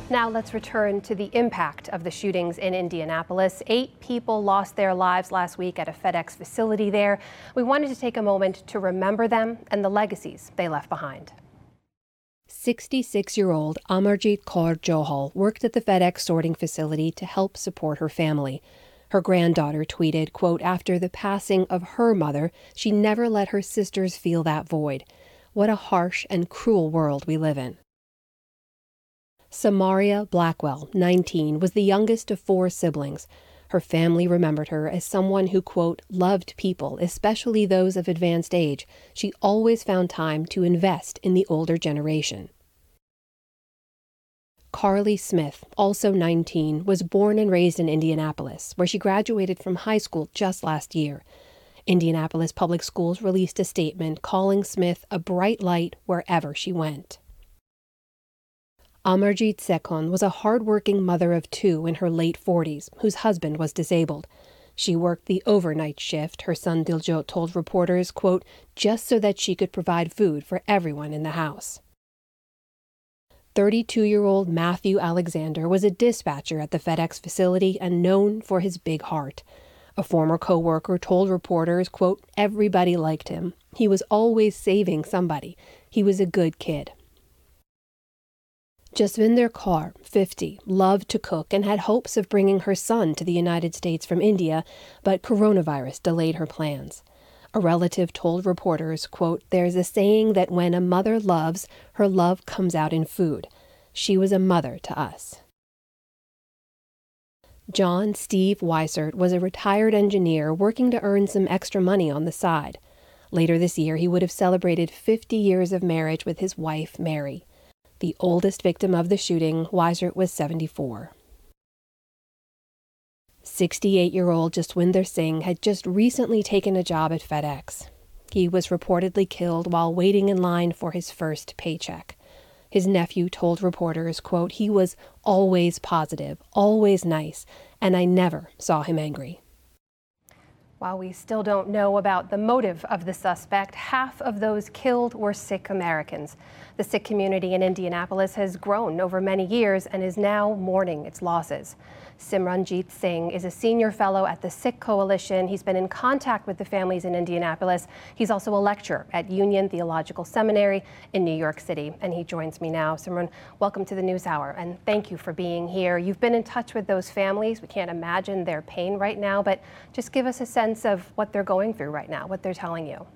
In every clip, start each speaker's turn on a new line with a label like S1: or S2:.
S1: Now let's return to the impact of the shootings in Indianapolis. 8 people lost their lives last week at a FedEx facility there. We wanted to take a moment to remember them and the legacies they left behind. 66-year-old Amarjeet Kaur Johal worked at the FedEx sorting facility to help support her family. Her granddaughter tweeted, quote, "After the passing of her mother, she never let her sisters feel that void. What a harsh and cruel world we live in." Samaria Blackwell, 19, was the youngest of 4 siblings. Her family remembered her as someone who, quote, "loved people, especially those of advanced age. She always found time to invest in the older generation." Carly Smith, also 19, was born and raised in Indianapolis, where she graduated from high school just last year. Indianapolis Public Schools released a statement calling Smith a bright light wherever she went. Amarjeet Sekon was a hard-working mother of 2 in her late 40s, whose husband was disabled. She worked the overnight shift, her son Diljot told reporters, quote, "just so that she could provide food for everyone in the house." 32-year-old Matthew Alexander was a dispatcher at the FedEx facility and known for his big heart. A former co-worker told reporters, quote, "everybody liked him. He was always saving somebody. He was a good kid." Jasvinder Kaur, 50, loved to cook and had hopes of bringing her son to the United States from India, but coronavirus delayed her plans. A relative told reporters, quote, "There's a saying that when a mother loves, her love comes out in food. She was a mother to us." John Steve Weissert was a retired engineer working to earn some extra money on the side. Later this year, he would have celebrated 50 years of marriage with his wife, Mary. The oldest victim of the shooting, Weissert, was 74. 68-year-old Jaswinder Singh had just recently taken a job at FedEx. He was reportedly killed while waiting in line for his first paycheck. His nephew told reporters, quote, "He was always positive, always nice, and I never saw him angry." While we still don't know about the motive of the suspect, half of those killed were Sikh Americans. The Sikh community in Indianapolis has grown over many years and is now mourning its losses. Simranjeet Singh is a senior fellow at the Sikh Coalition. He's been in contact with the families in Indianapolis. He's also a lecturer at Union Theological Seminary in New York City, and he joins me now. Simran, welcome to the NewsHour, and thank you for being here. You've been in touch with those families. We can't imagine their pain right now, but just give us a sense of what they're going through right now, what they're telling you.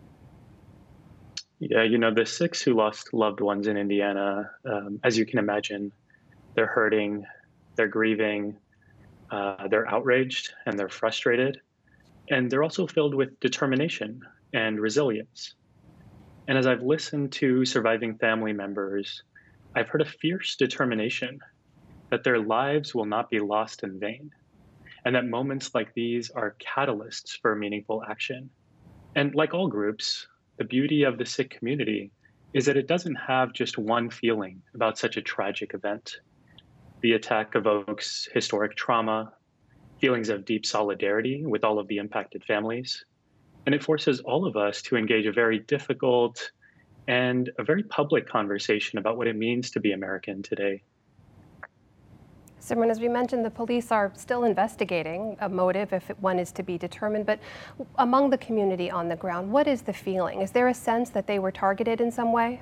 S2: Yeah, the Sikhs who lost loved ones in Indiana, as you can imagine, they're hurting, they're grieving, they're outraged, and they're frustrated. And they're also filled with determination and resilience. And as I've listened to surviving family members, I've heard a fierce determination that their lives will not be lost in vain, and that moments like these are catalysts for meaningful action. And like all groups, the beauty of the Sikh community is that it doesn't have just one feeling about such a tragic event. The attack evokes historic trauma, feelings of deep solidarity with all of the impacted families, and it forces all of us to engage a very difficult and a very public conversation about what it means to be American today.
S1: Simran, as we mentioned, the police are still investigating a motive if one is to be determined, but among the community on the ground, what is the feeling? Is there a sense that they were targeted in some way?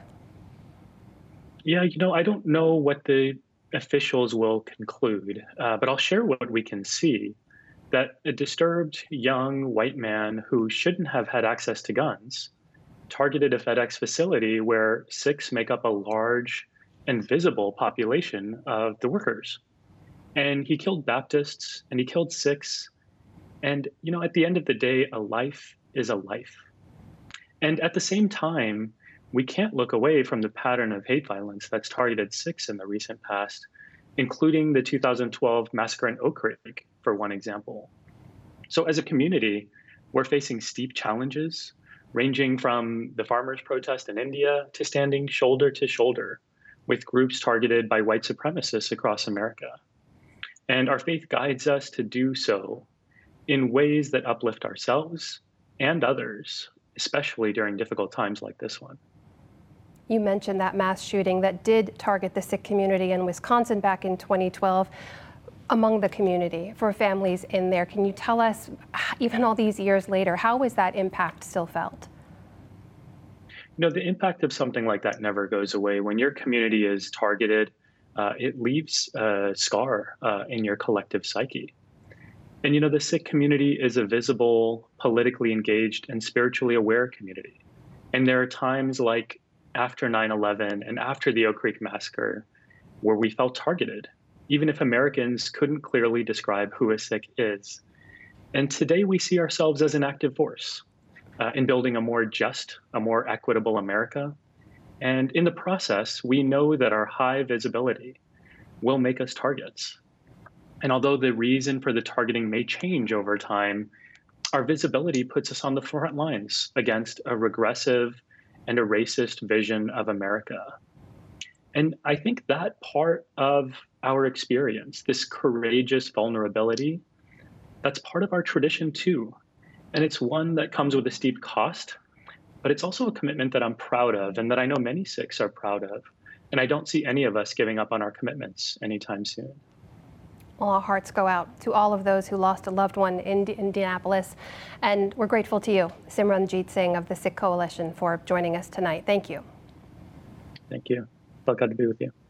S2: Yeah, I don't know what the officials will conclude, but I'll share what we can see. That a disturbed young white man who shouldn't have had access to guns targeted a FedEx facility where Sikhs make up a large and visible population of the workers. And he killed Baptists and he killed Sikhs. And, at the end of the day, a life is a life. And at the same time, we can't look away from the pattern of hate violence that's targeted Sikhs in the recent past, including the 2012 massacre in Oak Creek, for one example. So as a community, we're facing steep challenges, ranging from the farmers' protest in India to standing shoulder to shoulder with groups targeted by white supremacists across America. And our faith guides us to do so in ways that uplift ourselves and others, especially during difficult times like this one.
S1: You mentioned that mass shooting that did target the Sikh community in Wisconsin back in 2012. Among the community, for families in there, can you tell us, even all these years later, how is that impact still felt?
S2: The impact of something like that never goes away. When your community is targeted, it leaves a scar in your collective psyche. And the Sikh community is a visible, politically engaged, and spiritually aware community. And there are times like after 9/11 and after the Oak Creek massacre where we felt targeted, even if Americans couldn't clearly describe who a Sikh is. And today we see ourselves as an active force in building a more just, a more equitable America. And in the process, we know that our high visibility will make us targets. And although the reason for the targeting may change over time, our visibility puts us on the front lines against a regressive and a racist vision of America. And I think that part of our experience, this courageous vulnerability, that's part of our tradition too. And it's one that comes with a steep cost, but it's also a commitment that I'm proud of and that I know many Sikhs are proud of. And I don't see any of us giving up on our commitments anytime soon.
S1: Well, our hearts go out to all of those who lost a loved one in Indianapolis. And we're grateful to you, Simranjeet Singh of the Sikh Coalition, for joining us tonight. Thank you.
S2: Thank you. Felt good to be with you.